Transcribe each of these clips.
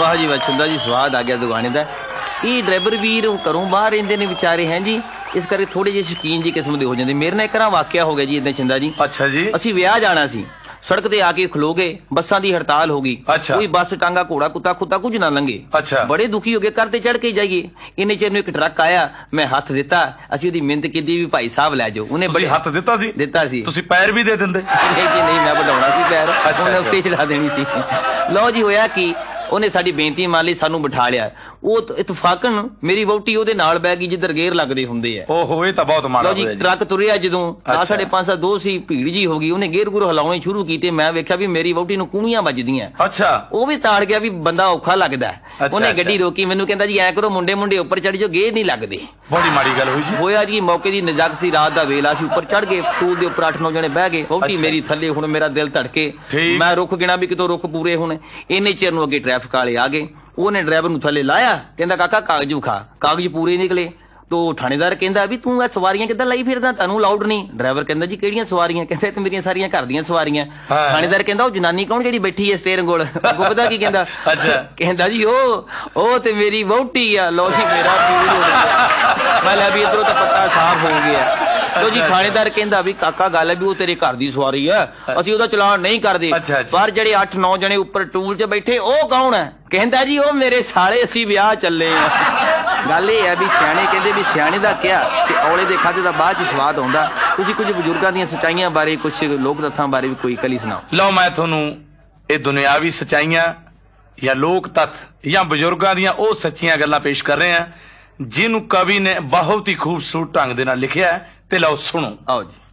वाह जी वाह, छिंदा जी स्वाद आ गया दुकाने का। ये ड्राइवर वीर घरों बाहर रहिंदे ने विचारे हैं जी, इस करके थोड़े जे शौकीन जी किस्म के हो जाते। मेरे नाल एक वाकया हो गया जी इदां छिंदा जी। अच्छा जी। असीं विआह जाना सी, सड़क ते आके खलो गए, बसां दी हड़ताल हो गई। अच्छा। कोई बस टांगा घोड़ा कुत्ता खुत्ता कुछ ना लंघे। अच्छा। बड़े दुखी हो गए, घर ते चढ़ के जाइए। इन्ने चिर एक ट्रक आया, मैं हथ दिता, असीं ओदी मिन्नत कीती भी भाई साहब लै जाओ। उन्हें बड़े हथ दिता सी? दिता सी। तुसीं पैर भी दे दिंदे? नहीं, मैं वधाउणा सी पैर, उन्हें उत्ते चढ़ा देनी सी। लो जी, होया कि ਉਹਨੇ ਸਾਡੀ ਬੇਨਤੀ ਮੰਨ ਲਈ, ਸਾਨੂੰ ਬਿਠਾ ਲਿਆ। ਉਹ ਇਤਫਾਕਨ ਮੇਰੀ ਵਹੁਟੀ ਉਹਦੇ ਨਾਲ ਬਹਿ ਗਈ ਜਿੱਧਰ ਗੇਰ ਲੱਗਦੇ ਹੁੰਦੇ ਆ। ਓਹੋ, ਇਹ ਤਾਂ ਬਹੁਤ ਮਾੜਾ ਹੋਇਆ ਜੀ। ਟਰੱਕ ਤੁਰਿਆ ਜਦੋਂ 5:30 2 ਸੀ, ਭੀੜ ਜੀ ਹੋ ਗਈ। ਉਹਨੇ ਗੇਰ ਗੁਰ ਹਿਲਾਉਣੇ ਸ਼ੁਰੂ ਕੀਤੇ। ਮੈਂ ਵੇਖਿਆ ਵੀ ਮੇਰੀ ਵਹੁਟੀ ਨੂੰ ਕੂਣੀਆਂ ਵੱਜਦੀਆਂ। ਅੱਛਾ। ਉਹ ਵੀ ਤਾੜ ਗਿਆ ਵੀ ਬੰਦਾ ਔਖਾ ਲੱਗਦਾ। ਉਹਨੇ ਗੱਡੀ ਰੋਕੀ, ਮੈਨੂੰ ਕਹਿੰਦਾ ਜੀ ਐ ਕਰੋ ਮੁੰਡੇ ਉੱਪਰ ਚੜ ਜਾਓ, ਗੇਰ ਨਹੀਂ ਲੱਗਦੇ। ਬੜੀ ਮਾੜੀ ਗੱਲ ਹੋਈ ਜੀ। ਹੋਇਆ ਜੀ, ਮੌਕੇ ਦੀ ਨਜ਼ਕ ਸੀ, ਰਾਤ ਦਾ ਵੇਲਾ ਸੀ, ਉੱਪਰ ਚੜ ਗਏ, ਸਟੂਲ ਦੇ ਉੱਪਰ 8-9 ਜਣੇ ਬਹਿ ਗਏ। ਵਹੁਟੀ ਮੇਰੀ ਥੱਲੇ। ਹੁਣ ਮੇਰਾ ਦਿਲ ਧੜਕੇ, ਮੈਂ ਰੁੱਖ ਗਿਣਾ ਵੀ ਕਿਤੋਂ ਰੁੱਖ ਪੂਰੇ ਹੋਣੇ। ਇੰਨੇ ਚਿਰ ਨੂੰ ਅੱਗੇ ਟ੍ਰੈਫਿਕ ਵਾਲੇ ਆ ਗਏ। ਉਹਨੇ ਡਰਾਈਵਰ ਨੂੰ ਥੱਲੇ ਲਾਇਆ, ਕਹਿੰਦਾ ਕਾਕਾ ਕਾਗਜ਼ ਵਿਖਾ। ਕਾਗਜ਼ ਪੂਰੇ ਨਿਕਲੇ। ਤੋ ਥਾਣੇਦਾਰ ਕਹਿੰਦਾ ਵੀ ਤੂੰ ਇਹ ਸਵਾਰੀਆਂ ਕਿੱਦਾਂ ਲਈ ਫਿਰਦਾ, ਤੁਹਾਨੂੰ ਲਾਊਡ ਨਹੀਂ। ਡਰਾਈਵਰ ਕਹਿੰਦਾ ਜੀ ਕਿਹੜੀਆਂ ਸਵਾਰੀਆਂ? ਕਹਿੰਦਾ ਤੇ ਮੇਰੀਆਂ ਸਾਰੀਆਂ ਘਰ ਦੀਆਂ ਸਵਾਰੀਆਂ। ਥਾਣੇਦਾਰ ਕਹਿੰਦਾ ਉਹ ਜਨਾਨੀ ਕੌਣ ਜਿਹੜੀ ਬੈਠੀ ਹੈ ਸਟੇਅਰਿੰਗ ਕੋਲ? ਪਤਾ ਕੀ ਕਹਿੰਦਾ? ਕਹਿੰਦਾ ਜੀ ਉਹ ਤੇ ਮੇਰੀ ਵਹੁਟੀ ਆ। ਲੋ ਜੀ, ਮੇਰਾ ਮੈਂ ਲੈ ਵੀ ਇੱਧਰੋਂ ਤਾਂ ਪੱਕਾ ਸਾਫ਼ ਹੋ ਗਿਆ। ਲੋ ਜੀ, ਥਾਣੇਦਾਰ ਕਹਿੰਦਾ ਵੀ ਕਾਕਾ ਗੱਲ ਹੈ ਵੀ ਉਹ ਤੇਰੇ ਘਰ ਦੀ ਸਵਾਰੀ ਆ, ਅਸੀਂ ਉਹਦਾ ਚਲਾਨ ਨਹੀਂ ਕਰਦੇ। ਪਰ ਜਿਹੜੇ 8-9 ਜਣੇ ਉੱਪਰ ਟੂਲ 'ਚ ਬੈਠੇ ਉਹ ਕੌਣ ਹੈ? ਕਹਿੰਦਾ ਜੀ ਉਹ ਮੇਰੇ ਸਾਲੇ, ਅਸੀਂ ਵਿਆਹ ਚੱਲੇ ਆ। ਗੱਲ ਇਹ ਹੈ ਵੀ ਸਿਆਣੇ ਕਹਿੰਦੇ ਵੀ ਸਿਆਣੇ ਦਾ ਕਿਹਾ ਤੇ ਔਲੇ ਦੇ ਖਾਦੇ ਦਾ ਬਾਅਦ 'ਚ ਸਵਾਦ ਆਉਂਦਾ। ਤੁਸੀਂ ਕੁਝ ਬਜ਼ੁਰਗਾਂ ਦੀਆਂ ਸੱਚਾਈਆਂ ਬਾਰੇ, ਕੁਝ ਲੋਕ ਤੱਥਾਂ ਬਾਰੇ ਵੀ ਕੋਈ ਕਲੀ ਸੁਣਾਓ। ਲਓ, ਮੈਂ ਤੁਹਾਨੂੰ ਇਹ ਦੁਨਿਆਵੀ ਸੱਚਾਈਆਂ ਜਾਂ ਲੋਕ ਤੱਥ ਜਾਂ ਬਜ਼ੁਰਗਾਂ ਦੀਆਂ ਉਹ ਸੱਚੀਆਂ ਗੱਲਾਂ ਪੇਸ਼ ਕਰ ਰਹੇ ਹਾਂ ਜਿਹਨੂੰ ਕਵੀ ਨੇ ਬਹੁਤ ਹੀ ਖੂਬਸੂਰਤ ਢੰਗ ਦੇ ਨਾਲ ਲਿਖਿਆ। ਤੇ ਲਓ ਸੁਣੋ। ਆਓ ਜੀ।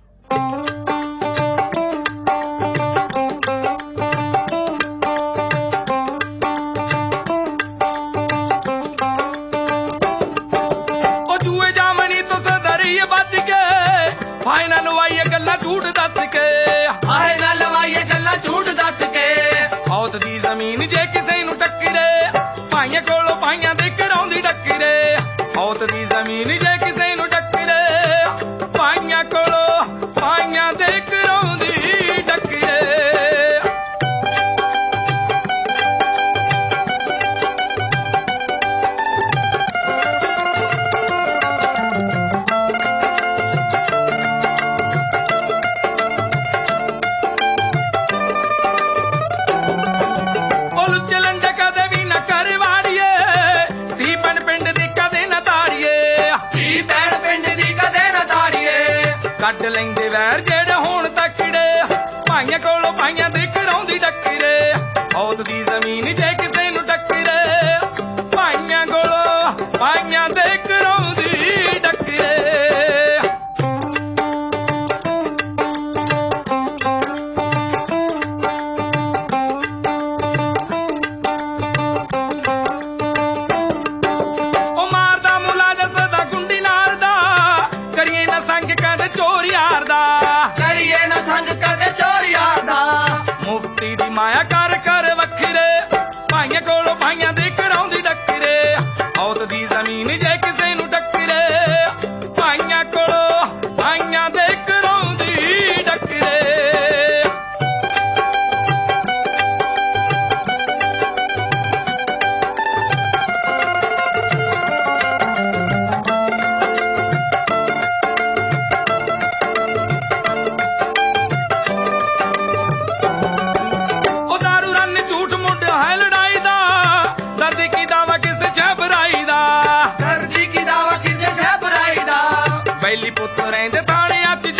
ਫਾਇਨਾ ਲਵਾਈਏ ਗੱਲਾਂ ਝੂਠ ਦੱਸ ਕੇ, ਫਾਇਨਾ ਲਵਾਈਏ ਗੱਲਾਂ ਝੂਠ ਦੱਸ ਕੇ। ਔਤ ਦੀ ਜ਼ਮੀਨ ਜੇ ਕਿਸੇ ਨੂੰ ਟੱਕਰੇ, ਭਾਈਆਂ ਕੋਲੋਂ ਭਾਈਆਂ ਦੇ ਘਰੋਂ ਦੀ ਟੱਕਰੇ। ਔਤ ਦੀ ਜ਼ਮੀਨ ਜੇ ਕਿਸੇ ਨੂੰ ਟੱਕਰੇ, ਭਾਈਆਂ ਕੋਲੋਂ ਭਾਈਆਂ ਦੇ ਘਰੋਂ ਦੀ ਟੱਕਰੇ। ਕੱਢ ਲੈਂਦੇ ਵੈਰ ਜਿਹੜੇ ਹੁਣ ਤੱਕੜੇ, ਭਾਈਆਂ ਕੋਲੋਂ ਭਾਈਆਂ ਦੇ ਘਰੋਂ ਦੀ ਟੱਕਰੇ। ਔਤ ਦੀ ਜ਼ਮੀਨ ਜੇ ਕਿਸੇ ਨੂੰ ਟੱਕਰੇ, ਭਾਈਆਂ ਕੋਲੋਂ ਭਾਈਆਂ ਦੇ ਘਰੋਂ ਦੀ ਟੱਕਰੇ। ਉਹ ਮਾਰਦਾ ਮੁਲਾ ਦੱਸਦਾ ਗੁੰਡੀ ਨਾਲ ਦਾ, ਕਰੀਏ ਨਾ ਸੰਗ ਕਦੇ ਚੋਰ ਯਾਰ ਦਾ, ਕਰੀਏ ਨਾ ਸੰਗ ਕਦੇ ਚੋਰ ਯਾਰ ਦਾ। ਮੁਫਤੀ ਦੀ ਮਾਇਆ ਕਰ ਕਰ ਵੱਖਰੇ, ਭਾਈਆਂ ਕੋਲੋਂ ਭਾਈਆਂ ਦੇ ਘਰੋਂ ਦੀ ਟੱਕਰੇ। ਔਤ ਦੀ ਜ਼ਮੀਨ ਜੇ ਕਿਸੇ ਨੂੰ ਟੱਕਰੇ, ਭਾਈਆਂ ਕੋਲੋਂ ਭਾਈਆਂ ਦੇ ਘਰੋਂ ਦੀ ਟੱਕਰੇ। ਪਹਿਲੀ ਪੁੱਤ ਰਹਿੰਦੇ ਤਾਣਿਆਂ 'ਚ